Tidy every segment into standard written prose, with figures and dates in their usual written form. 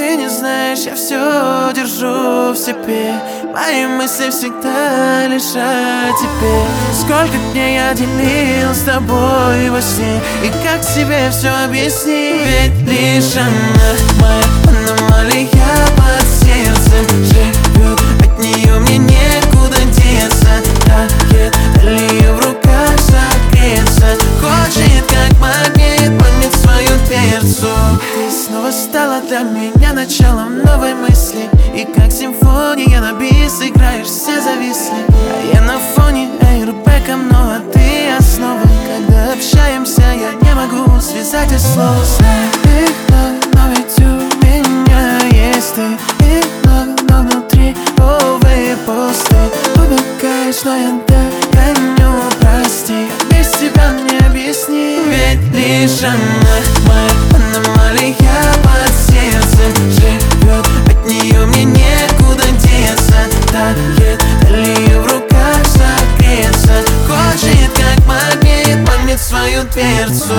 Ты не знаешь, я все держу в себе. Мои мысли всегда лишь о тебе. Сколько дней я делил с тобой во сне, и как тебе все объяснить? Ведь лишь она, моя аномалия под сердцем живет. От нее мне некуда деться. Тает талия в руках согреться. Хочет как магнит свою дверцу. Ты снова стала для меня началом новой мысли, и как симфония на бис играешь, все зависли. А я на фоне эйрбэком, но ты основа. Когда общаемся, я не могу связать из слов. Знаю их много, но ведь у меня есть ты. И много, но внутри, увы, пусты. Убегаешь, но я догоню, прости. Без тебя мне объясни. Ведь лишь она, моя аномалия под сердцем живет. От нее мне некуда деться. Тает талия в руках согреться. Хочет как магнит свою дверцу.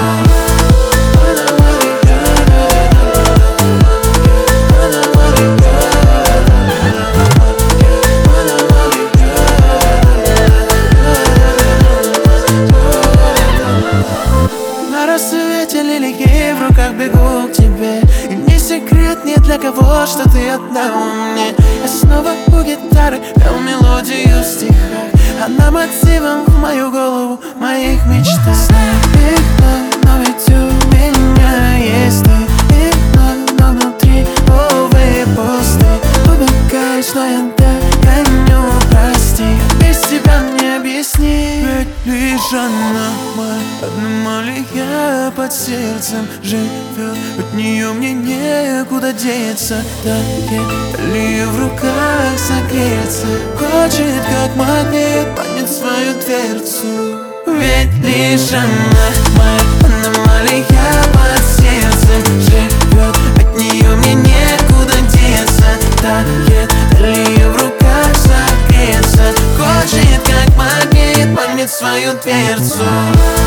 На рассвете лилии в руках бегу к тебе. И не секрет ни для кого, что ты одна у меня. Я снова у гитары пел мелодию в стихах. Она мотивом в мою голову, в моих мечтах. Знаю их много, но ведь у меня есть ты. И много, но внутри, увы, пусты. Убегаешь, но я догоню, прости. Без тебя мне объясни. Ведь лишь она, моя аномалия под сердцем живет. От нее мне некуда деться. Тает талия в руках согреться. Хочет как магнит свою дверцу. Ведь лишь она, моя аномалия под сердцем живет. От нее мне некуда деться. Тает талия в руках согреться. Хочет как магнит свою дверцу.